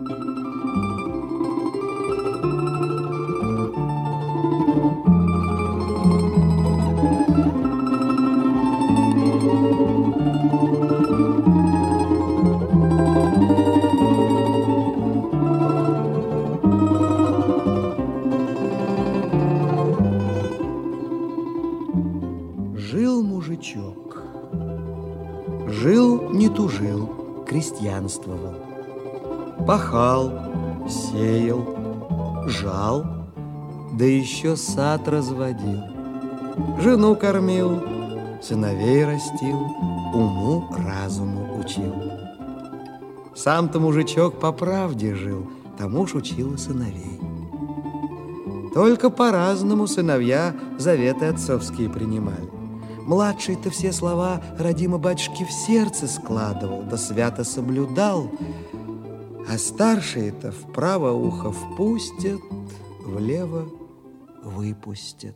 Жил мужичок, жил не тужил, крестьянствовал, пахал, сеял, жал, да еще сад разводил, жену кормил, сыновей растил, уму-разуму учил. Сам-то мужичок по правде жил, тому ж учил и сыновей. Только по-разному сыновья заветы отцовские принимали. Младший-то все слова родимо батюшки в сердце складывал, да свято соблюдал, а старшие-то вправо ухо впустят, влево выпустят.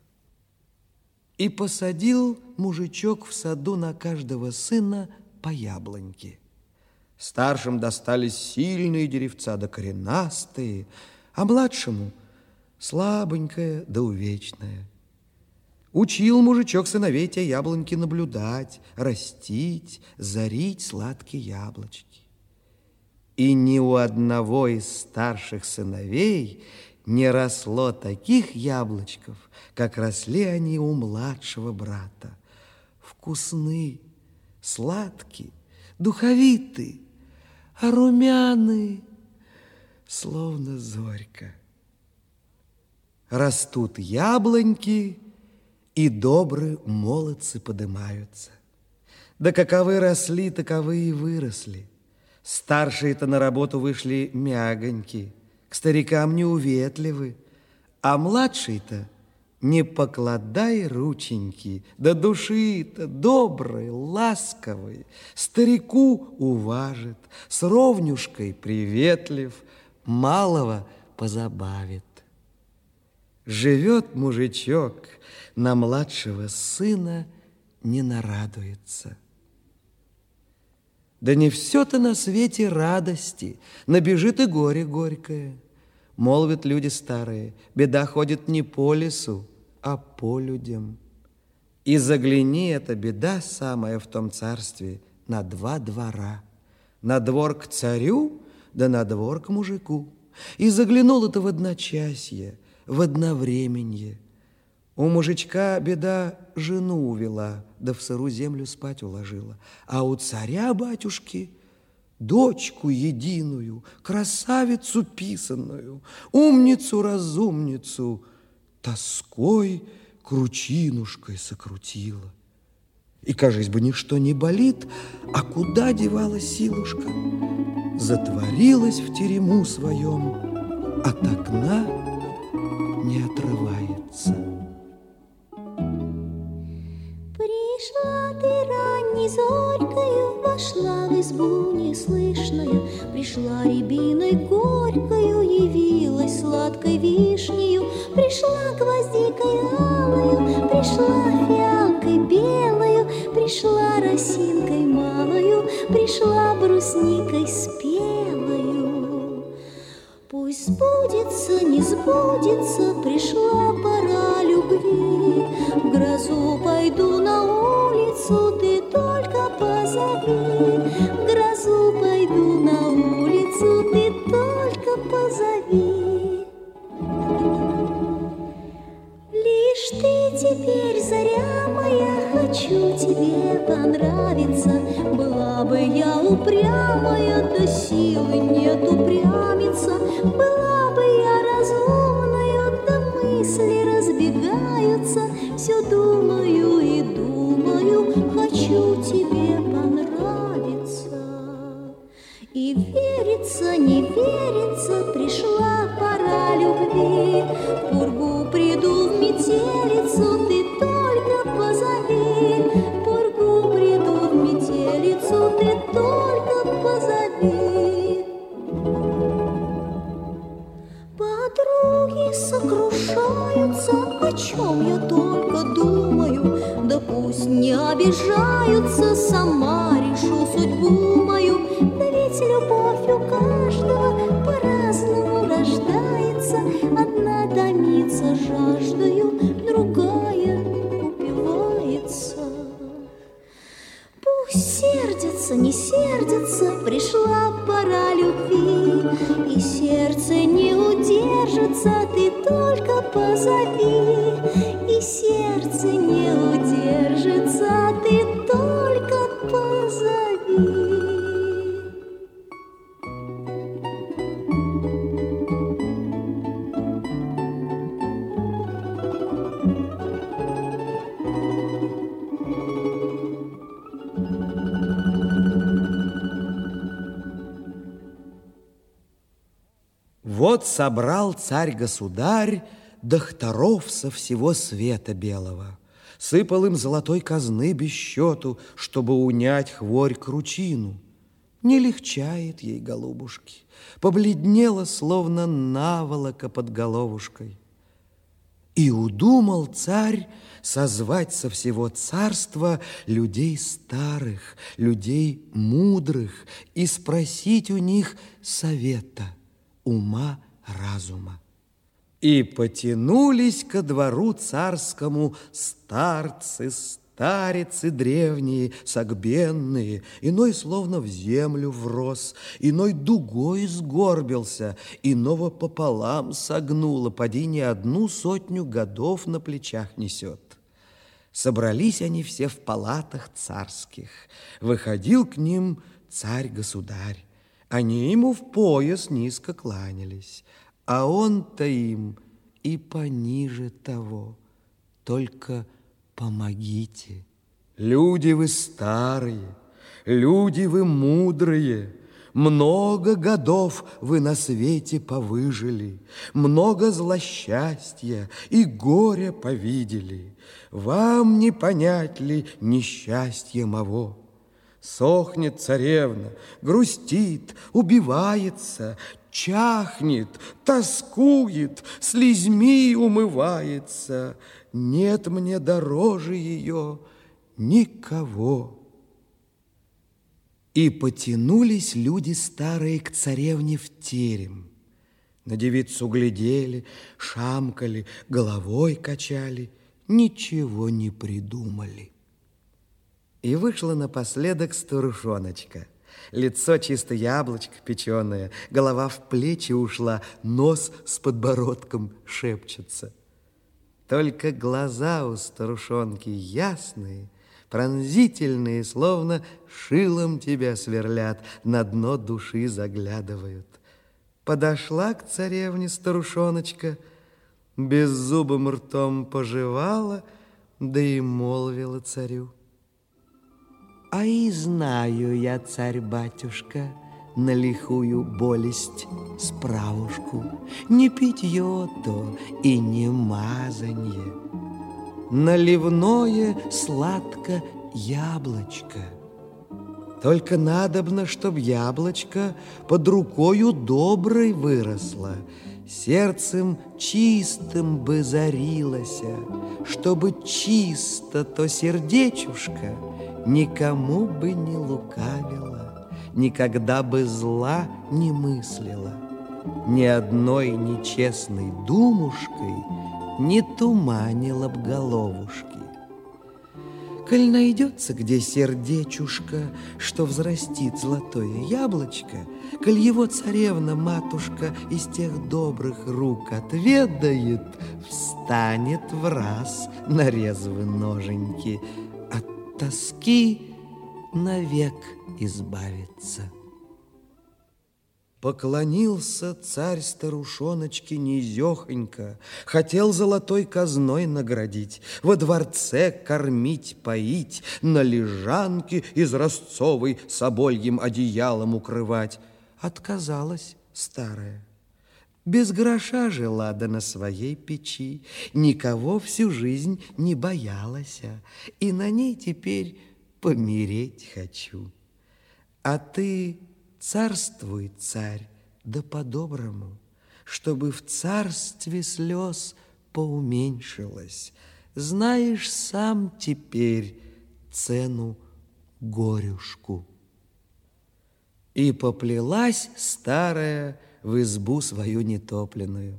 И посадил мужичок в саду на каждого сына по яблоньке. Старшим достались сильные деревца да коренастые, а младшему слабенькое да увечное. Учил мужичок сыновей те яблоньки наблюдать, растить, зарить сладкие яблочки. И ни у одного из старших сыновей не росло таких яблочков, как росли они у младшего брата. Вкусны, сладкие, духовиты, а румяны, словно зорька. Растут яблоньки, и добрые молодцы подымаются. Да каковы росли, таковы и выросли. Старшие-то на работу вышли мягоньки, к старикам неуветливы, а младший-то не покладай рученьки, да души-то добрый, ласковый, старику уважит, с ровнюшкой приветлив, малого позабавит. Живет мужичок, на младшего сына не нарадуется. Да не все-то на свете радости, набежит и горе горькое. Молвят люди старые, беда ходит не по лесу, а по людям. И загляни, эта беда самая в том царстве на два двора. На двор к царю, да на двор к мужику. И заглянул это в одночасье, в одновременье. У мужичка беда жену увела, да в сыру землю спать уложила. А у царя-батюшки дочку единую, красавицу писаную, умницу-разумницу, тоской кручинушкой сокрутила. И, кажись бы, ничто не болит, а куда девалась силушка? Затворилась в терему своем, от окна не отрывается. Пришла ты ранней зорькою, вошла в избу неслышную, пришла рябиной горькою, явилась сладкой вишнею, пришла гвоздикой алою, пришла фиалкой белою, пришла росинкой малою, пришла брусникой спелою. Пусть сбудется, не сбудется, пришла пора любви. В грозу пойду на улицу, ты только позови. В грозу пойду на улицу, ты только позови. Лишь ты теперь, заря моя, хочу тебе понравиться. Была бы я упрямая, да силы нет упрямиться. Была бы я разумная, да мысли разбегаются. Все думаю и думаю, хочу тебе понравиться. И верится, не верится, пришла пора любви. В пургу приду в метелицу, ты только позови. В пургу приду в метелицу, ты только позови. Подруги сокрушаются, о чем я только думаю. Да пусть не обижаются, сама решу судьбу мою. Да ведь любовь любовь у каждого по-разному рождается. Одна томится жаждою, другая упивается. Пусть сердится, не сердится, пришла пора любви, и сердце не удержится, ты только позови. И сердце не удержится, ты только позови. Вот собрал царь-государь докторов со всего света белого, сыпал им золотой казны без счету, чтобы унять хворь кручину. Не легчает ей, голубушки, побледнела, словно наволока под головушкой. И удумал царь созвать со всего царства людей старых, людей мудрых и спросить у них совета, ума, разума. И потянулись ко двору царскому старцы, старицы древние, согбенные, иной словно в землю врос, иной дугой сгорбился, иного пополам согнуло, поди не 100 годов на плечах несет. Собрались они все в палатах царских. Выходил к ним царь-государь. Они ему в пояс низко кланялись, а он-то им и пониже того. Только помогите. Люди вы старые, люди вы мудрые, много годов вы на свете повыжили, много злосчастья и горя повидели. Вам не понять ли несчастье моего? Сохнет царевна, грустит, убивается, чахнет, тоскует, слезьми умывается. Нет мне дороже ее никого. И потянулись люди старые к царевне в терем. На девицу глядели, шамкали, головой качали, ничего не придумали. И вышла напоследок старушоночка. Лицо чисто яблочко печеное, голова в плечи ушла, нос с подбородком шепчется. Только глаза у старушонки ясные, пронзительные, словно шилом тебя сверлят, на дно души заглядывают. Подошла к царевне старушоночка, беззубым ртом пожевала, да и молвила царю: а и знаю я, царь-батюшка, на лихую болесть справушку, не питье то и не мазанье, наливное сладко яблочко. Только надобно, чтоб яблочко под рукою доброй выросло, сердцем чистым бы зарилося, чтобы чисто то сердечушка никому бы не лукавила, никогда бы зла не мыслила, ни одной нечестной думушкой не туманила б головушки. Коль найдется где сердечушка, что взрастит золотое яблочко, коль его царевна-матушка из тех добрых рук отведает, встанет враз на резвые ноженьки, от тоски навек избавится. Поклонился царь старушоночке низехонько, хотел золотой казной наградить, во дворце кормить, поить, на лежанке из ростцовой собольем одеялом укрывать. Отказалась старая. Без гроша жила да на своей печи, никого всю жизнь не боялась, и на ней теперь помереть хочу. А ты царствуй, царь, да по-доброму, чтобы в царстве слез поуменьшилось. Знаешь сам теперь цену горюшку. И поплелась старая в избу свою нетопленную.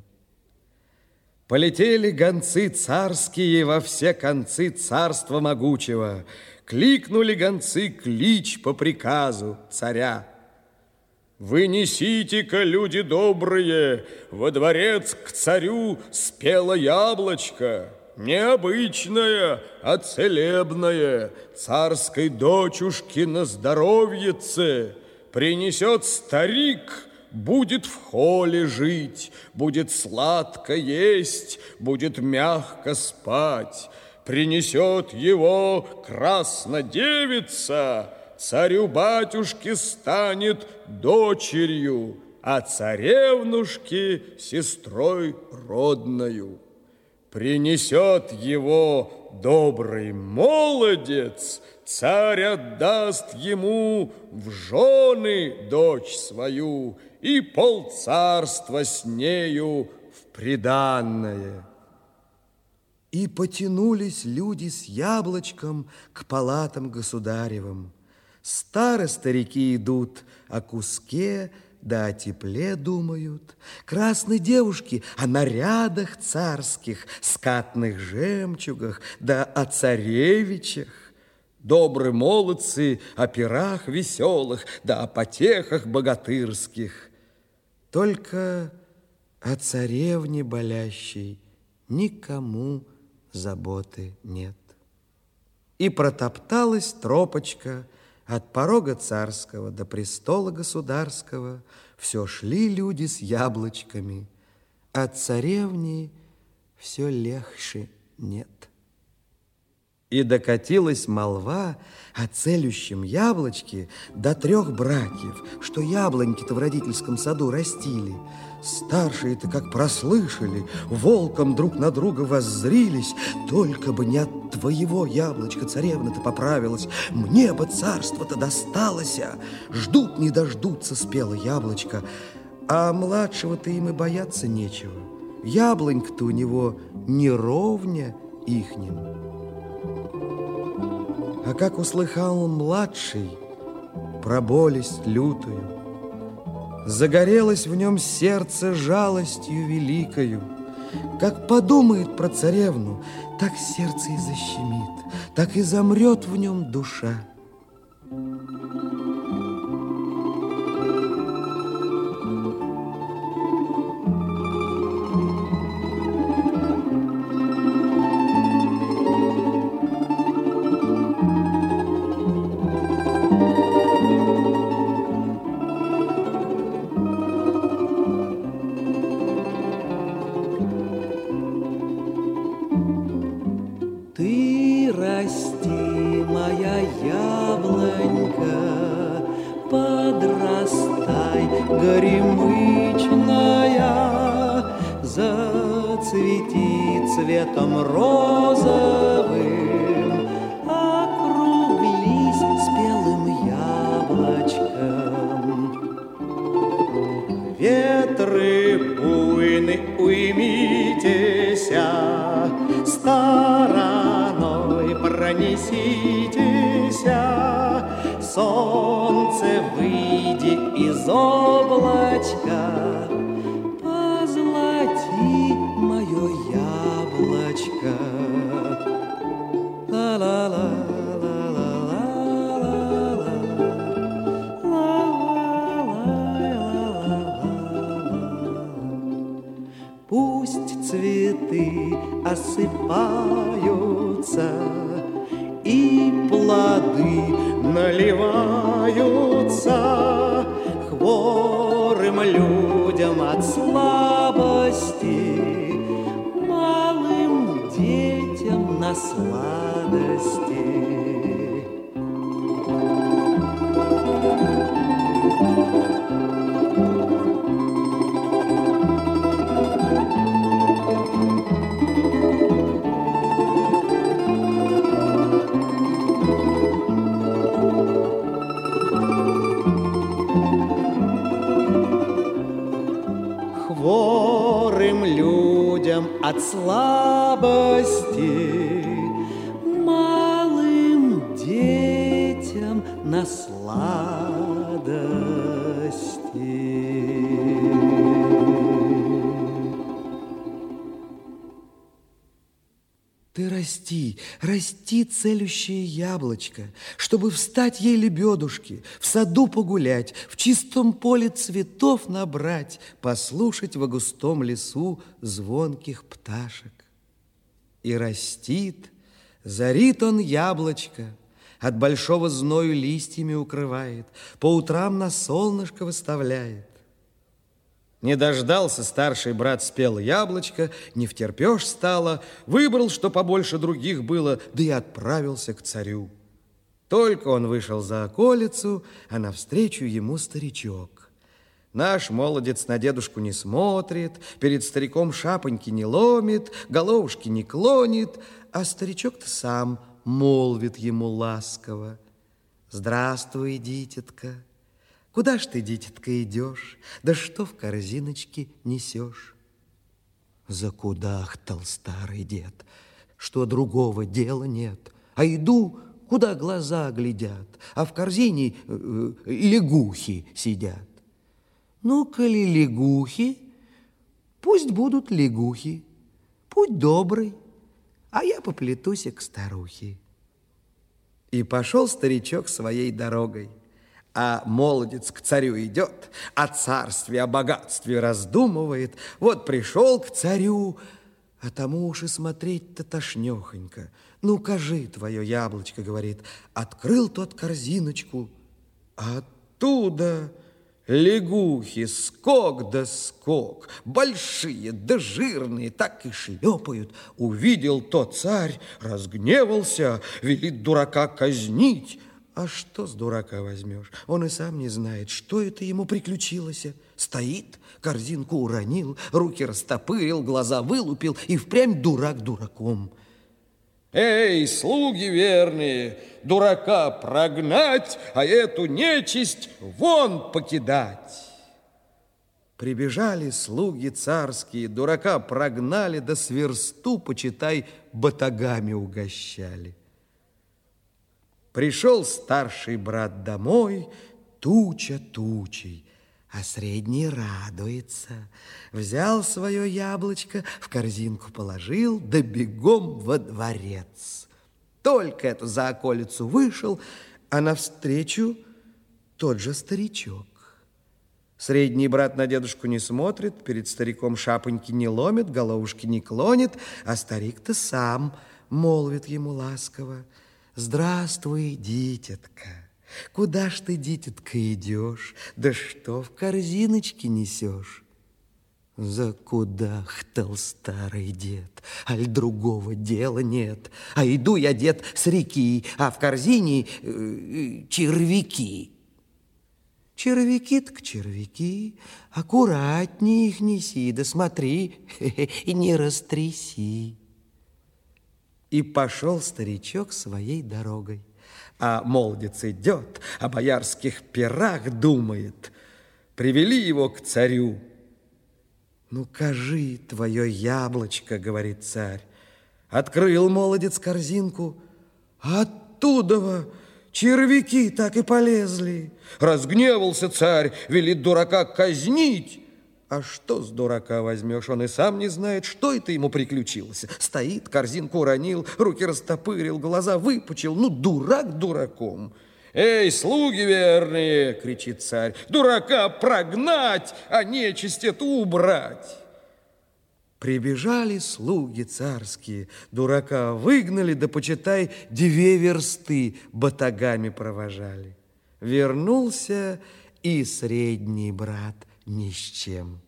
Полетели гонцы царские во все концы царства могучего. Кликнули гонцы клич по приказу царя. «Вы несите-ка, люди добрые, во дворец к царю спело яблочко, необычное, а целебное, царской дочушки на здоровьице. Принесет старик, будет в холе жить, будет сладко есть, будет мягко спать. Принесет его краснодевица, царю-батюшке станет дочерью, а царевнушке сестрой родною. Принесет его добрый молодец, царь отдаст ему в жены дочь свою и полцарства с нею в приданное». И потянулись люди с яблочком к палатам государевым. Старо-старики идут о куске, да о тепле думают. Красные девушки о нарядах царских, скатных жемчугах, да о царевичах. Добрые молодцы о пирах веселых, да о потехах богатырских. Только о царевне болящей никому заботы нет. И протопталась тропочка от порога царского до престола государского. Все шли люди с яблочками, а царевни все легче нет. И докатилась молва о целющем яблочке до 3 братьев, что яблоньки-то в родительском саду растили. Старшие-то, как прослышали, волком друг на друга воззрились. Только бы не от твоего яблочка царевна-то поправилась, мне бы царство-то досталось. Ждут не дождутся спело яблочко, а младшего-то им и бояться нечего. Яблонька-то у него не ровня ихним. А как услыхал он младший про болесть лютую, загорелось в нем сердце жалостью великою. Как подумает про царевну, так сердце и защемит, так и замрет в нем душа. Ты расти, моя яблонька, подрастай, горемычная, зацвети цветом розовым, округлись спелым яблочком. Ветры буйны, уймитеся, стороной пронеситеся, солнце, выйди из облачка, позлати мое яблочко. Пусть цветы осыпаются и плоды наливаются, хворым людям от слабости, малым детям на сладости. Хворым людям от слабости, малым детям на сладости. Ты расти, расти, целющее яблочко, чтобы встать ей лебедушки, в саду погулять, в чистом поле цветов набрать, послушать во густом лесу звонких пташек. И растит, зарит он яблочко, от большого зною листьями укрывает, по утрам на солнышко выставляет. Не дождался старший брат спелое яблочко, не втерпешь стало, выбрал, что побольше других было, да и отправился к царю. Только он вышел за околицу, а навстречу ему старичок. Наш молодец на дедушку не смотрит, перед стариком шапоньки не ломит, головушки не клонит, а старичок-то сам молвит ему ласково: «Здравствуй, дитятка! Куда ж ты, дитятка, идешь? Да что в корзиночке несешь?» Закудахтал старый дед, что другого дела нет. А иду, куда глаза глядят, а в корзине лягухи сидят. Ну, коли лягухи, пусть будут лягухи, путь добрый, а я поплетусь к старухе. И пошел старичок своей дорогой. А молодец к царю идет, о царстве, о богатстве раздумывает. Вот пришел к царю, а тому уж и смотреть-то тошнехонько. Ну, кажи твое яблочко, говорит. Открыл тот корзиночку, а оттуда лягухи скок да скок, большие да жирные, так и шлепают. Увидел тот царь, разгневался, велит дурака казнить. А что с дурака возьмешь? Он и сам не знает, что это ему приключилось. Стоит, корзинку уронил, руки растопырил, глаза вылупил, и впрямь дурак дураком. «Эй, слуги верные, дурака прогнать, а эту нечисть вон покидать!» Прибежали слуги царские, дурака прогнали, да с версту, почитай, батагами угощали. Пришел старший брат домой, туча тучей, а средний радуется. Взял свое яблочко, в корзинку положил, да бегом во дворец. Только это за околицу вышел, а навстречу тот же старичок. Средний брат на дедушку не смотрит, перед стариком шапоньки не ломит, головушки не клонит, а старик-то сам молвит ему ласково: «Здравствуй, дитятка! Куда ж ты, дитятка, идешь? Да что в корзиночке несешь?» Закудахтал старый дед, аль другого дела нет. А иду я, дед, с реки, а в корзине червяки. Червяки так червяки, аккуратнее их неси, да смотри, и не растряси. И пошел старичок своей дорогой. А молодец идет, о боярских пирах думает. Привели его к царю. «Ну, кажи твое яблочко, — говорит царь». Открыл молодец корзинку, а оттуда червяки так и полезли. Разгневался царь, велит дурака казнить. А что с дурака возьмешь? Он и сам не знает, что это ему приключилось. Стоит, корзинку уронил, руки растопырил, глаза выпучил. Ну, дурак дураком. «Эй, слуги верные! — кричит царь, — дурака прогнать, а нечисть эту убрать!» Прибежали слуги царские, дурака выгнали, да, почитай, 2 версты батагами провожали. Вернулся и средний брат ни с чем.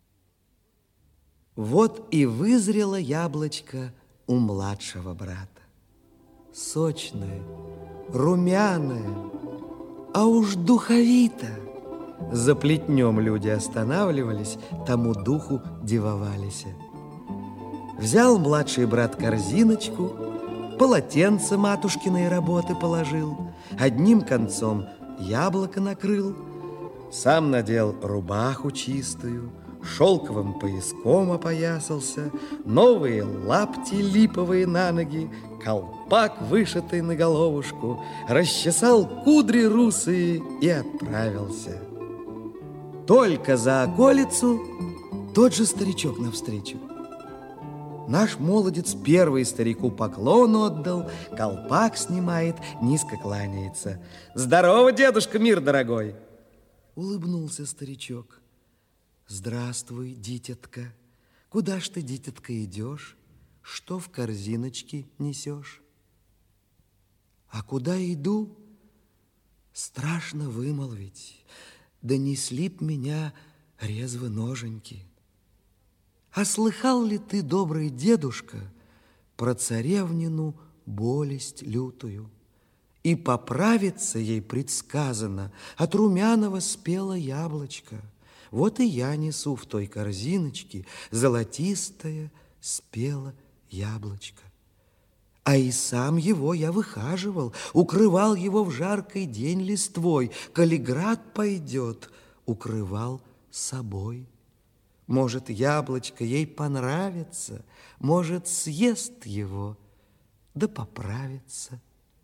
Вот и вызрело яблочко у младшего брата. Сочное, румяное, а уж духовито. За плетнем люди останавливались, тому духу дивовались. Взял младший брат корзиночку, полотенце матушкиной работы положил, одним концом яблоко накрыл, сам надел рубаху чистую, шелковым пояском опоясался, новые лапти липовые на ноги, колпак, вышитый на головушку, расчесал кудри русые и отправился. Только за околицу тот же старичок навстречу. Наш молодец первый старику поклон отдал, колпак снимает, низко кланяется. «Здорово, дедушка, мир дорогой!» Улыбнулся старичок. «Здравствуй, дитятка. Куда ж ты, дитятка, идешь? Что в корзиночке несешь?» «А куда иду? Страшно вымолвить. Донесли б меня резвы ноженьки. А слыхал ли ты, добрый дедушка, про царевнину болесть лютую? И поправиться ей предсказано, от румяного спело яблочко. Вот и я несу в той корзиночке золотистое спело яблочко. А и сам его я выхаживал, укрывал его в жаркий день листвой. Коли град пойдет, укрывал собой. Может, яблочко ей понравится, может, съест его, да поправится.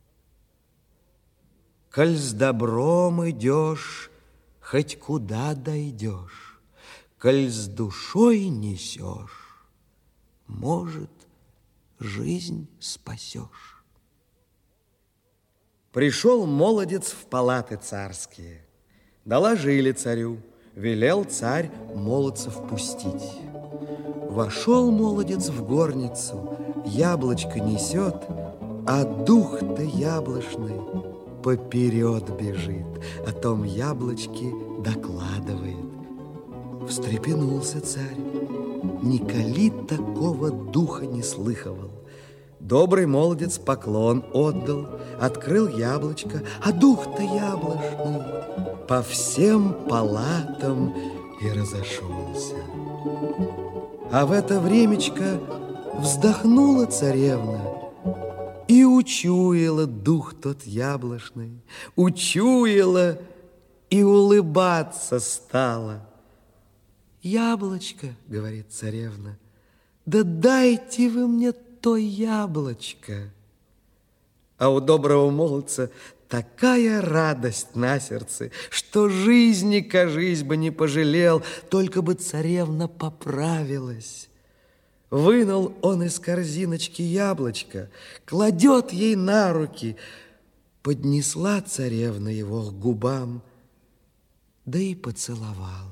Коль с добром идешь, хоть куда дойдешь, коль с душой несешь, может, жизнь спасешь. Пришел молодец в палаты царские. Доложили царю, велел царь молодцев пустить. Вошел молодец в горницу, яблочко несет, а дух-то яблочный поперед бежит, о том яблочке докладывает. Встрепенулся царь, николи такого духа не слыхивал. Добрый молодец поклон отдал, открыл яблочко, а дух-то яблочный по всем палатам и разошелся. А в это времечко вздохнула царевна и учуяла дух тот яблочный, учуяла и улыбаться стала. «Яблочко, — говорит царевна, — да дайте вы мне то яблочко». А у доброго молодца такая радость на сердце, что жизни, кажись бы, не пожалел, только бы царевна поправилась. Вынул он из корзиночки яблочко, кладет ей на руки. Поднесла царевна его к губам, да и поцеловала.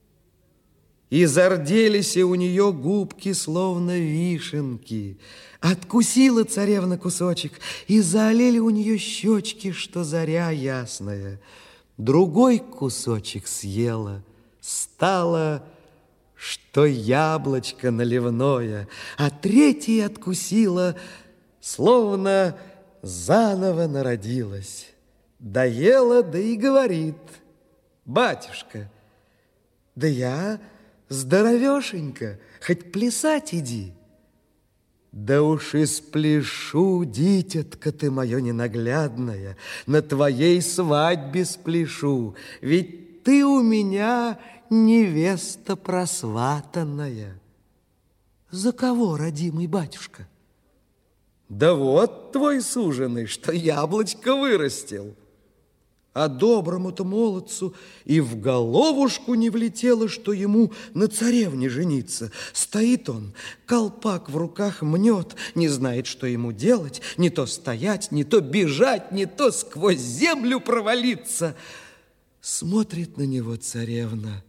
И зарделись у нее губки, словно вишенки. Откусила царевна кусочек, и заолели у нее щечки, что заря ясная. Другой кусочек съела, стало, что яблочко наливное, а третий откусила, словно заново народилась. Доела, да и говорит: «Батюшка, да я здоровешенька, хоть плясать иди». «Да уж и спляшу, дитятка ты мое ненаглядная, на твоей свадьбе спляшу, ведь ты у меня невеста просватанная». «За кого, родимый батюшка?» «Да вот твой суженый, что яблочко вырастил». А доброму-то молодцу и в головушку не влетело, что ему на царевне жениться. Стоит он, колпак в руках мнет, не знает, что ему делать, не то стоять, не то бежать, не то сквозь землю провалиться. Смотрит на него царевна,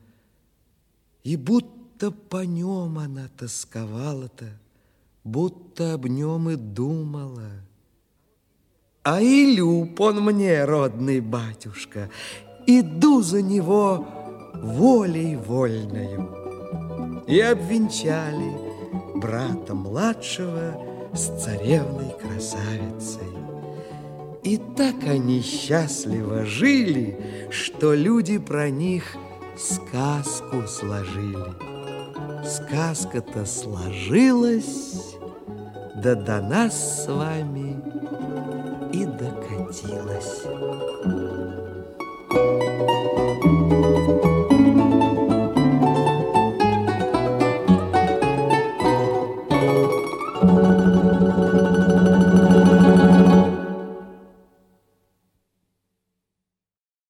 и будто по нем она тосковала-то, будто об нем и думала. А и люб он мне, родный батюшка, иду за него волей вольною. И обвенчали брата младшего с царевной красавицей. И так они счастливо жили, что люди про них сказку сложили. Сказка-то сложилась, да до нас с вами и докатилась.